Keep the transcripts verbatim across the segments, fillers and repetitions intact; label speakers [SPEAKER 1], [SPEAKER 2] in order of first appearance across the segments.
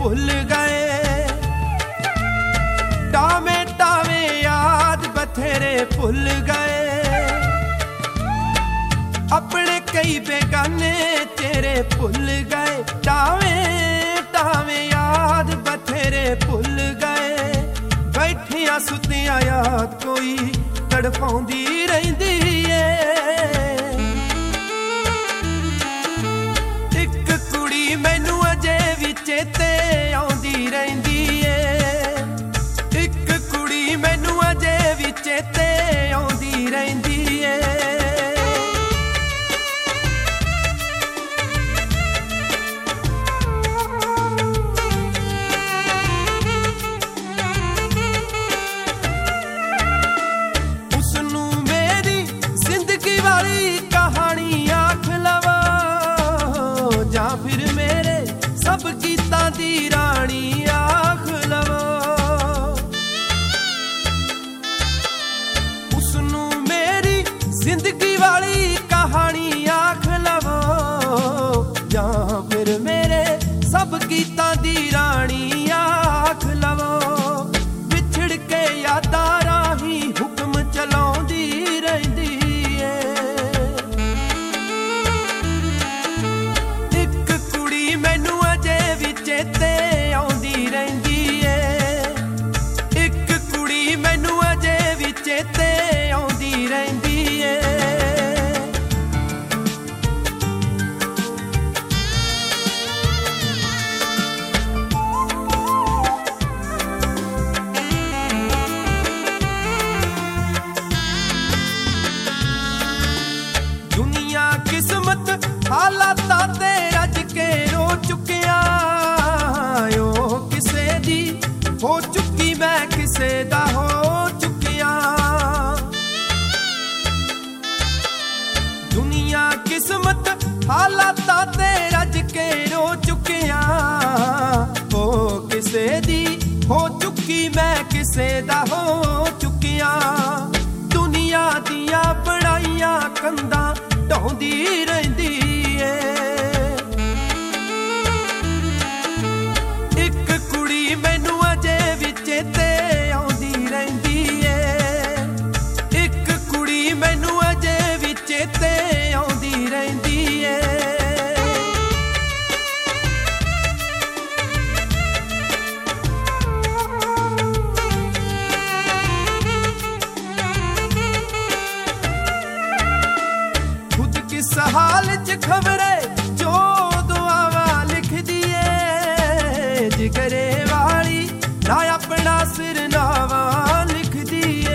[SPEAKER 1] भुल गए, टावे टावे याद बथेरे भुल गए, अपने कई बेगाने तेरे भुल गए, टावे टावे याद बथेरे भुल गए, बैठिया सुतिया याद कोई तड़पाउंदी रहिंदी ए। इक कुड़ी मैनू अजे भी चेते आउंदी रहिंदी ए, इक कुड़ी मैनू अजे भी चेते आउंदी रहिंदी ए। सब गीतां दी रानी आख लवो, उसनू मेरी जिंदगी वाली कहानी आख लवो, जां फिर मेरे सब गीतां दी रानी आख लवो। विछड़ के यादां राही हुक्म चलाउंदी रहिंदी ए, इक कुड़ी मैनू चेते आउंदी रहिंदी ए, इक कुड़ी मैनू अजे भी चेते आउंदी रहिंदी ए। दुनिया किस्मत हालातां ते रज के रो चुकिया, हो चुकी मैं किसे दा हो चुकिया। दुनिया किस्मत हालातां ते रज के रो चुकिया, हो किसे दी हो चुकी मैं किसे दा हो चुकिया। दुनिया दियां बनाइयां कंधां ढाउंदी रहिंदी ए, इक कुड़ी मैनू अजे भी चेते आउंदी रहिंदी ए, इक कुड़ी मैनू अजे भी चेते आउंदी रहिंदी ए। खुद किस हाल च खबरे जो दुआवा लिख दिए, जिगरे वाली ना अपना सिर नावा लिख दिए,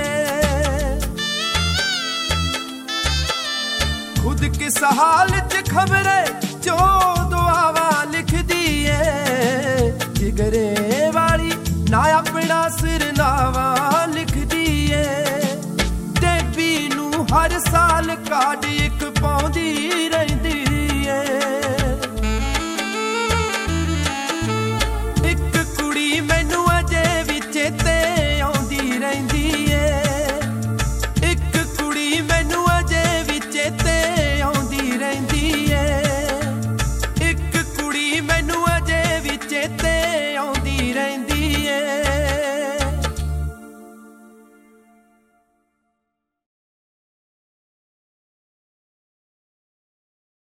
[SPEAKER 1] खुद किस हाल च खबरे जो दुआवा लिख दिए, जिगरे वाली ना अपना सिर नावा लिख दिए। देवी नू हर साल कार्ड एक पाउंदी रहिंदी